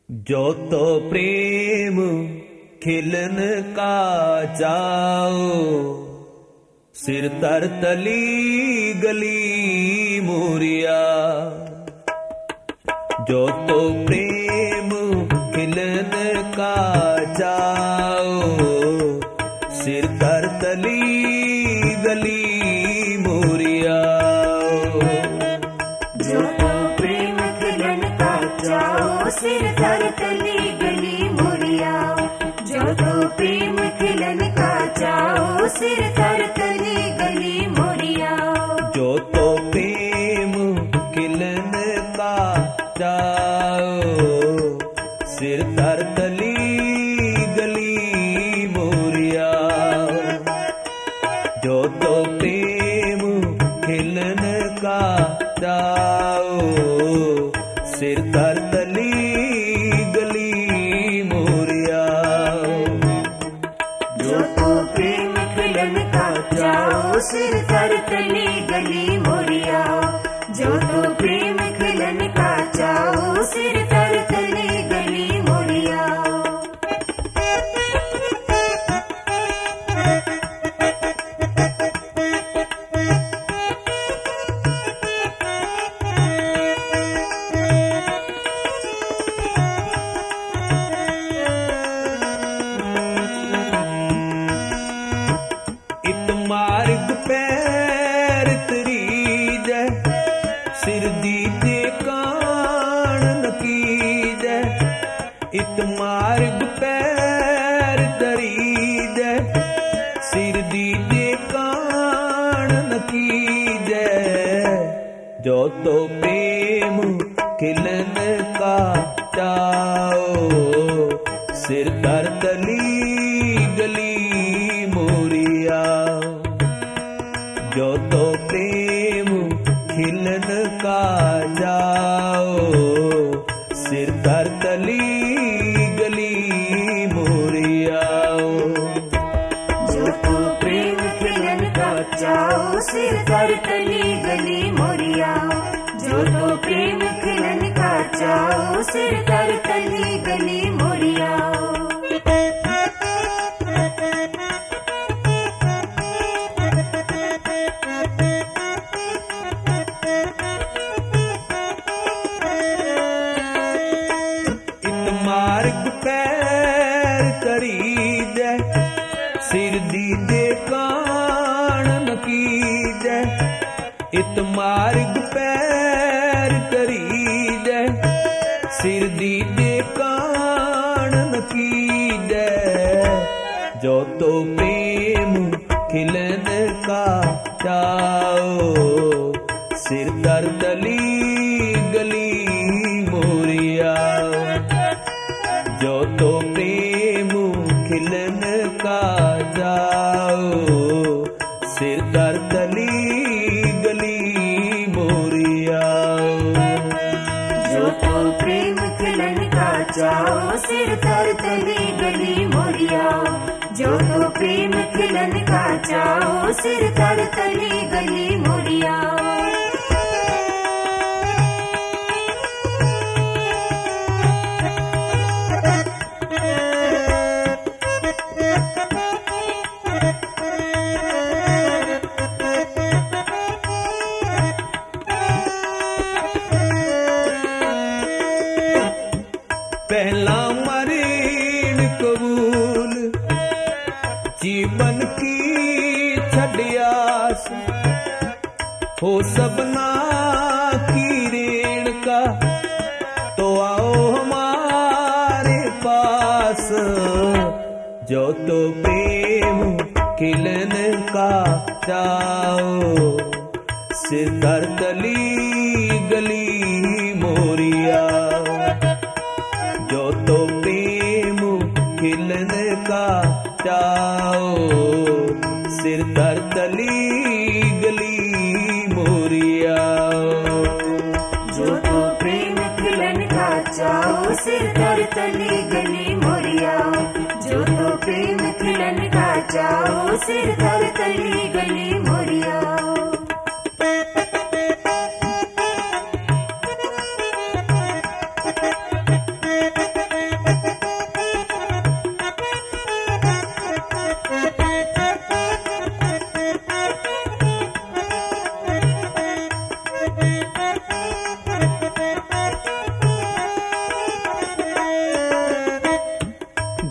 जो तो प्रेम खिलन का जाओ, सिर तर तली गली मोरिया। जो तो प्रेम खिलन का जाओ, सिर तर तली गली मोरिया। जो तो प्रेम खिलन का जाओ, सिर तर तली गली मोरिया। जो तो प्रेम खिलन का जाओ, सिर तर तली गली मोरिया। जो तो प्रेम खिलन का जाओ, सिर तर तली गली मोरिया। जो तो प्रेम खिलन का जाओ, सिर तर तली गली मोरिया। जो तो प्रेम खिलन का जाओ, सिर तर तली गली मोरिया। जो तो प्रेम खिलन का जाओ, सिर तर तली गली मोरिया। इत मार्ग पैर तरीज, सिर दीजे कान न कीजै। इत मार्ग पैर तरीज, सिर दीजे कान न कीजै। जो तो प्रेम खिलन का जाओ, सिर तर तली गली मोरिया। जो तो प्रेम खिलन का जाओ, सिर तर तली गली मोरिया। जो तो प्रेम खिलन का जाओ, सिर तर तली गली मोरिया। जो तो प्रेम खिलन का जाओ, सिर तर तली गली मोरिया। इत मार्ग पैर तरीजै, सिर दीजे कान न कीजै। इत मार्ग पैर तरीजै, सिर दीजे कान न कीजै। जो तो प्रेम खिलन का जाओ, सिर तर तली गली मोरिया। जो तो प्रेम खिलन का जाओ, सिर तर तली गली मोरिया। जो तो प्रेम खिलन का जाओ, सिर तर तली गली मोरिया। जो तो प्रेम खिलन का जाओ, सिर तर तली गली मोरिया। पहला मरीन कबूल, जीवन की छड़ियास। हो सबना की ऋण का, तो आओ हमारे पास। जो तो प्रेम खिलन का जाओ, सिर तर तली गली मोरिया। जो तो प्रेम खिलन का जाओ, सिर तर तली गली मोरिया। जो तो प्रेम खिलन का जाओ, सिर तर तली गली मोरिया। जो तो प्रेम खिलन का जाओ, सिर तर तली गली मोरिया।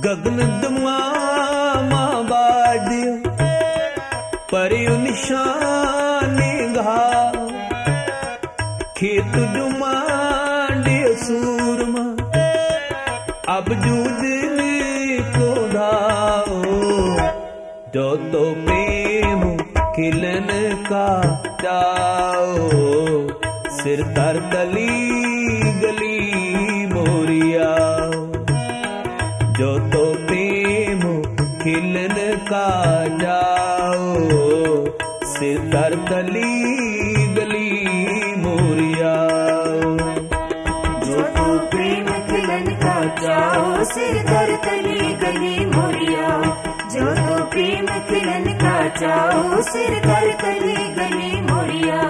गगन दमामा बादियो परियो निशाने घाव खेत जुमांडियो सूरमा अब जूझने को धाओ जो तो प्रेम खिलन का जाओ सिर तर तली गली मोरिया जो तो प्रेम खिलन का जाओ सिर तर तली गली मोरिया जो तो प्रेम खिलन का जाओ सिर तर तली गली मोरिया जो तो प्रेम खिलन का जाओ सिर तर तली गली मोरिया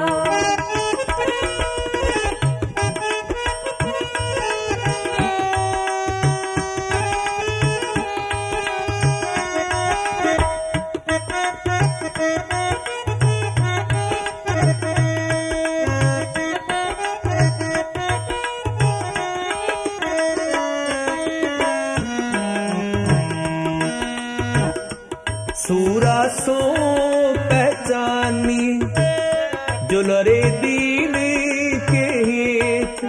सूरा सो पहचानी जुलरे दीने के हेत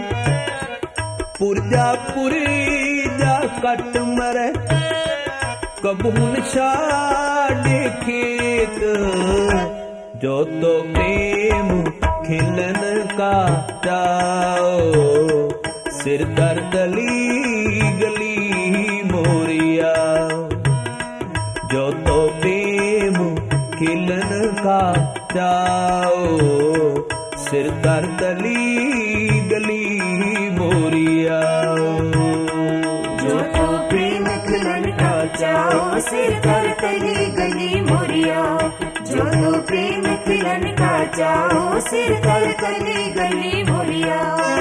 पुरजा कट मरे कबून छाड़े खेत जो तो प्रेम खिलन का जाओ सिर तर गली गली मोरिया जो तो प्रेम खिलन का जाओ सिर तर तली गली मोरिया जो तो प्रेम खिलन का जाओ सिर तर तली गली मोरिया जो तो प्रेम खिलन का जाओ सिर तर तली गली मोरिया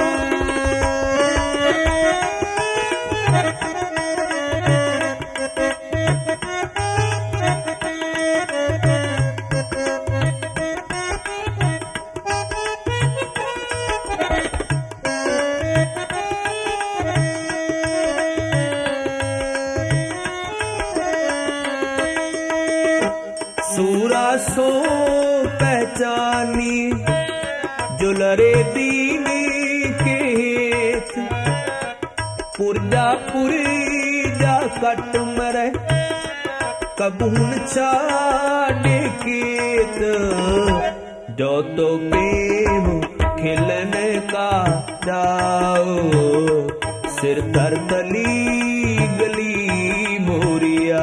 सूरा सो पहचानी जुलरे दीने के हेत पुरजा कट मरे कबून छाड़े खेत जो तो प्रेम खिलन का जाओ सिर तर तली गली मोरिया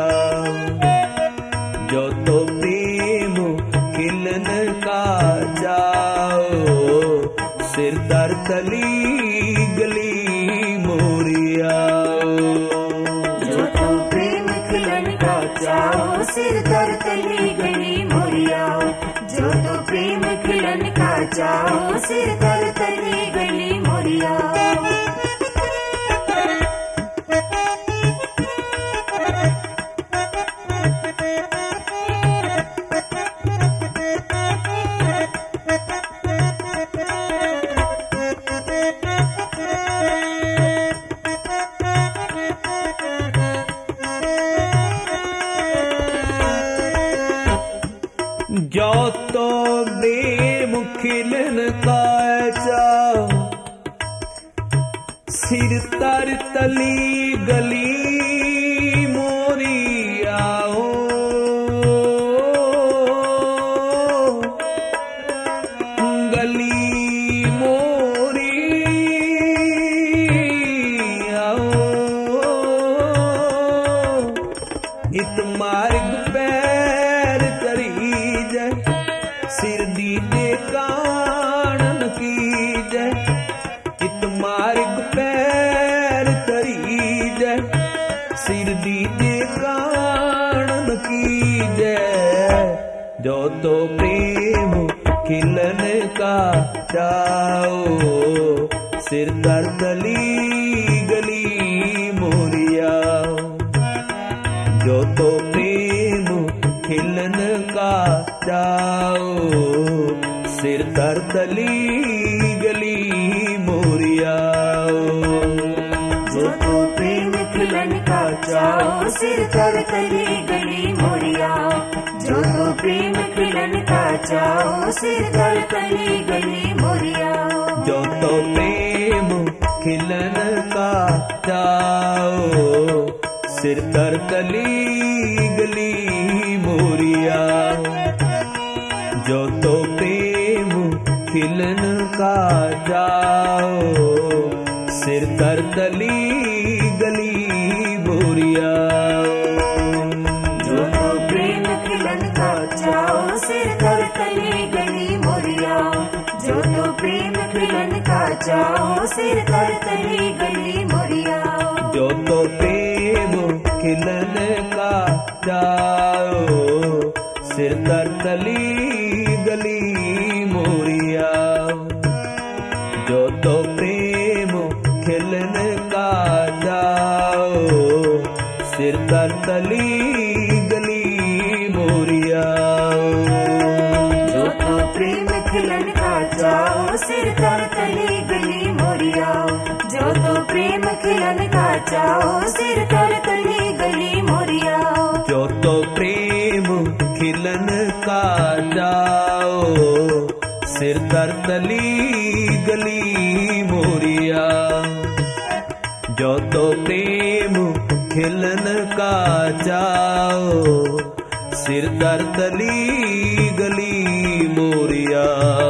जो तो प्रेम खिलन का जाओ सिर तर तली गली मोरिया जो तो प्रेम खिलन का जाओ सिर तर तली गली मोरिया जो तो प्रेम खिलन का जाओ सिर तर तली गली मोरिया जो तो प्रेम खिलन का जाओ सिर तर तली गली मोरिया गली मोरिया इत मार्ग पैर करी सिर दीदे कानन की जय इत मार्ग पैर करी जय सिर दीदे कानन की जय जो तो प्रेम खिलन का जाओ सिर तर तली गली मोरिया जो तो प्रेम खिलन का जाओ सिर तर तली गली मोरिया जो तो प्रेम खिलन का जाओ सिर तर तली गली मोरिया। जो तो प्रेम खिलन का चाओ सिर तर तली गली मोरिया। जो तो प्रेम खिलन का चाओ सिर तर तली गली मोरिया। जो तो प्रेम खिलन का जाओ सिर तर तली गली मोरिया। जो तो प्रेम खिलन का चाओ सिर तर तली गली मोरिया। जो तो प्रेम खिलन का चाओ सिर तर तली गली मोरिया। जो तो प्रेम खिलन का जाओ सिर तर तली गली मोरिया। जो तो प्रेम खिलन का जाओ सिर तर तली गली मोरिया। जो तो प्रेम खिलन का चाओ सिर तर तली गली मोरिया। जो तो प्रेम खिलन का चाओ सिर तर तली गली मोरिया। जो तो प्रेम खिलन का जाओ सिर तर तली गली मोरिया। जो तो प्रेम खिलन का जाओ सिर तर तली गली मोरिया।